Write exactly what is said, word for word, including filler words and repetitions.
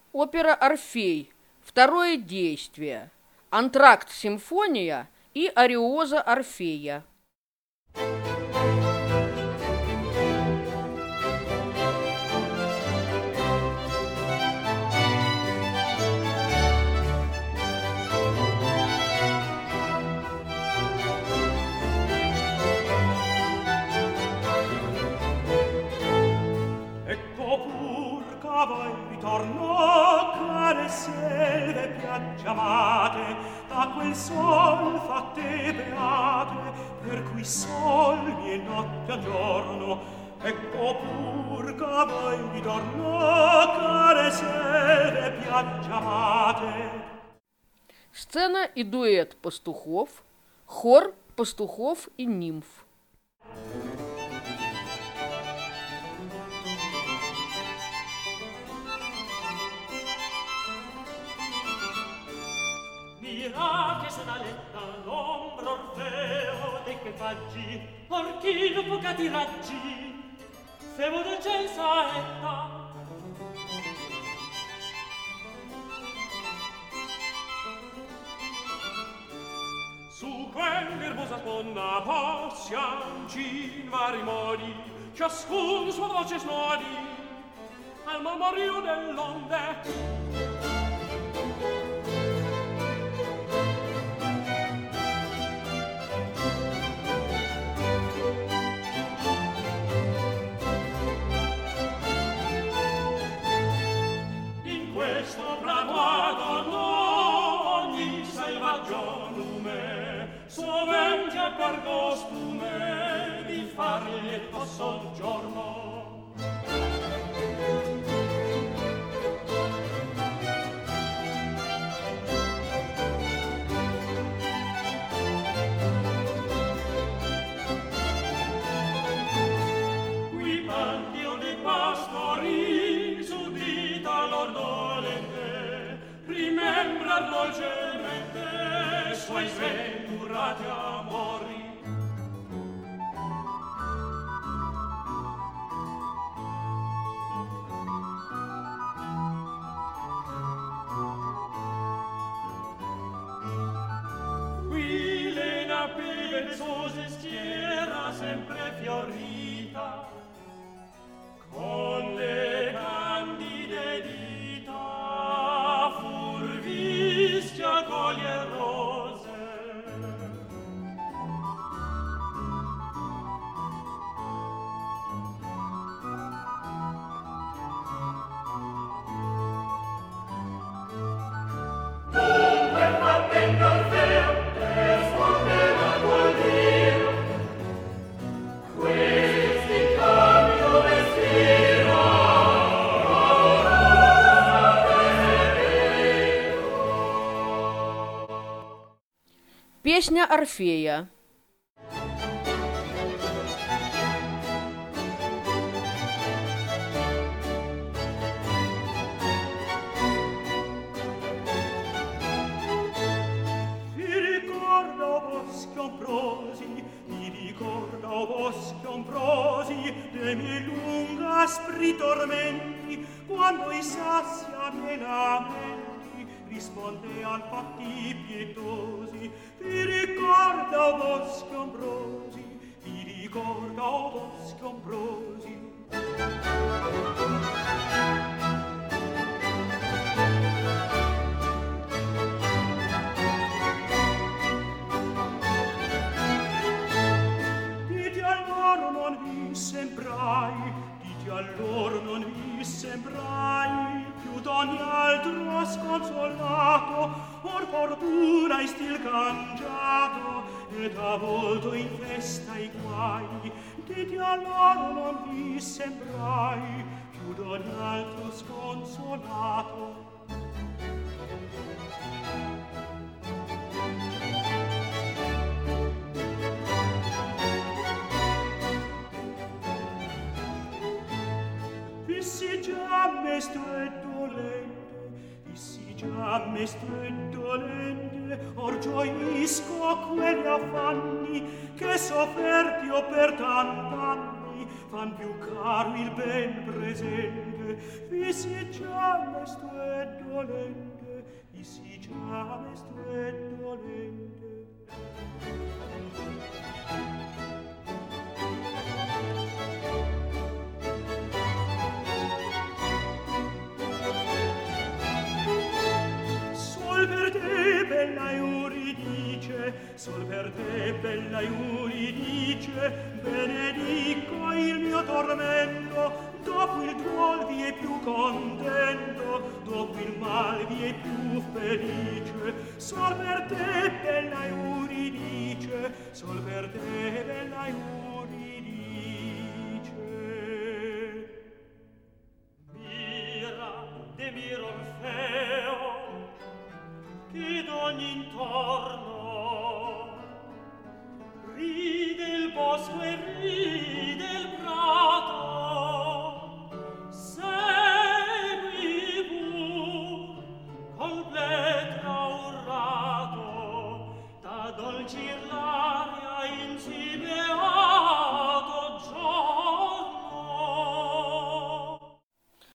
Опера «Орфей», второе действие, антракт «Симфония» и ариоза Орфея. Ritorno care selve piaggiamate, da quel sol fatte beate, per cui sol e notte a giorno. Ecco pur che voi ritorno care selve piaggiamate. Сцена и дуэт пастухов, хор пастухов и нимф. Mirate su una letta l'ombra Orfeo dei che faggi, porchino focati raggi, fevo del ciel saetta. Su quell'erbosa sponna possiam vari modi, ciascun sua voce snodi, al mormorio dell'onde. Per costume di far lieto soggiorno. Qui pandio dei pastori sudita lor dolente, rimembrar dolcemente suoi sventurati amori. Pezzose schiera sempre fiorita, con le candide dita furvischia coglie rose. Dunque fattendo Orfeo rispondeva col dir, questi cambio vestiro Песня Орфея. de miei lungaspri tormenti, quando i sassi a miei lamenti rispondean fatti pietosi. Ti ricorda, o boschi ombrosi, ti ricorda, o boschi ombrosi. Sembrai, dite allor non vi sembrai più d'ogni altro sconsolato, or fortuna stil cangiato, ed a volto in festa i guai. Dite allor non vi sembrai più d'ogni altro sconsolato. Dissi già mesto e dolente, dissi già mesto e dolente, or gioisco quegli affanni che sofferti ho per tant'anni, fan più caro il ben presente. vi si già mesto e dolente, vi si già mesto e dolente. Sol per te, bella Euridice, sol per te, bella Euridice, benedico il mio tormento, dopo il duol vi è più contento, dopo il mal vi è più felice. Sol per te, bella Euridice, sol per te, bella Euridice. Mira, de mir Orfeo, che d'ogni intorno ride il bosco e ride il prato, segui pur col pletra urrato, da dolcir l'aria in si